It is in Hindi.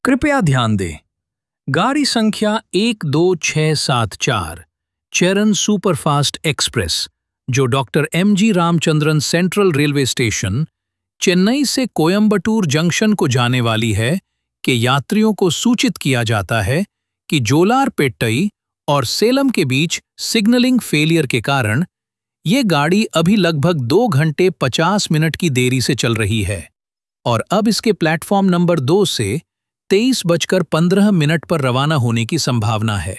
कृपया ध्यान दें। गाड़ी संख्या 12674 चेरन सुपरफास्ट एक्सप्रेस जो doctor M G. Ramachandran central railway station Chennai से कोयंबटूर जंक्शन को जाने वाली है कि यात्रियों को सूचित किया जाता है कि जोलारपेट्टई और सेलम के बीच सिग्नलिंग फेलियर के कारण ये गाड़ी अभी लगभग 2 घंटे 50 मिनट की देरी से चल रही है और अब इसके प्लेटफॉर्म नंबर 2 से 23:15 पर रवाना होने की संभावना है।